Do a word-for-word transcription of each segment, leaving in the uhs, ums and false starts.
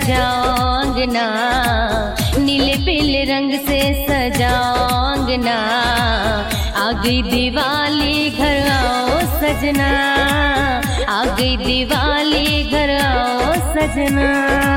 सजाओंगना, नीले पीले रंग से सजाओंगना। आ गई दिवाली घर आओ सजना, आ गई दिवाली घर आओ सजना।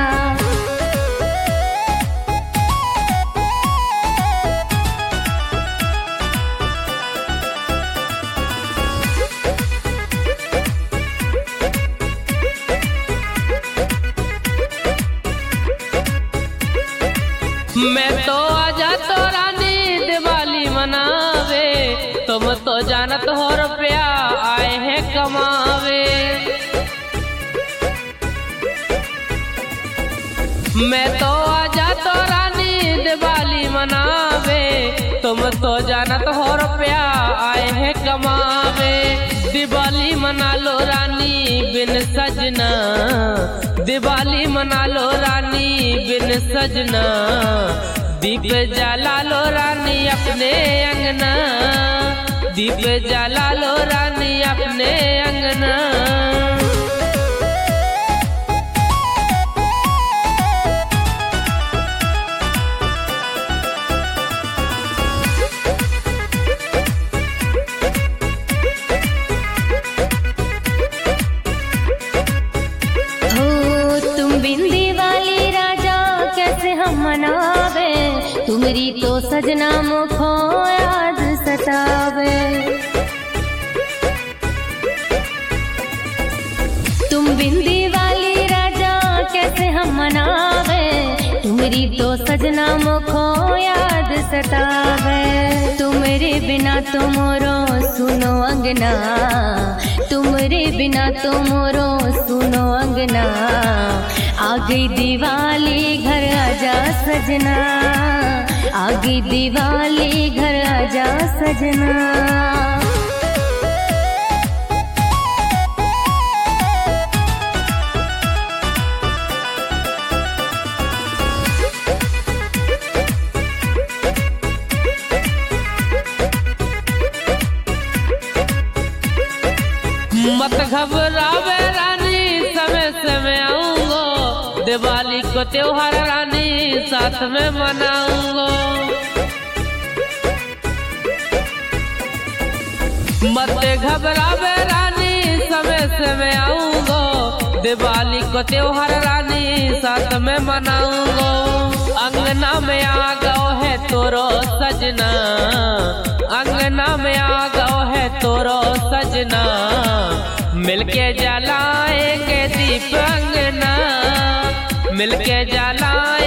मैं तो आजा तो रानी दिवाली मनावे, तुम तो जानत हो रुपया आए हैं कमावे। मैं तो आजा तो रानी दिवाली मनावे, तुम तो जानत हो रुपया आए हैं कमावे। दिवाली मना लो रानी बिन सजना, दिवाली मना लो रानी बिन सजना। दीप जला लो रानी अपने अंगना, दीप जला लो रानी अपने अंगना। मनावे तुमरी तो सजना मुखो याद सतावे। तुम बिन दिवाली राजा कैसे हम मनावे, तुमरी तो सजना मुखो याद सतावे। तुम्हारे बिना तो मोरो सुनो अंगना, तुम्हारे बिना तो मोरो सुनो अंगना। आ गई दिवाली घर आजा सजना, आ गई दिवाली घर आजा सजना। मत घबरावे रानी समय समय आऊंगा, दिवाली को त्योहार रानी साथ में मनाऊंगा। मत घबरावे रानी समय समय आऊंगा, दिवाली को त्योहार रानी साथ में मनाऊंगा। अंगना में आ गओ है तोरो सजना, अंगना में आ गओ है तोरो सजना। मिलके जलाएंगे दीप अंगना, मिलके जलाएंगे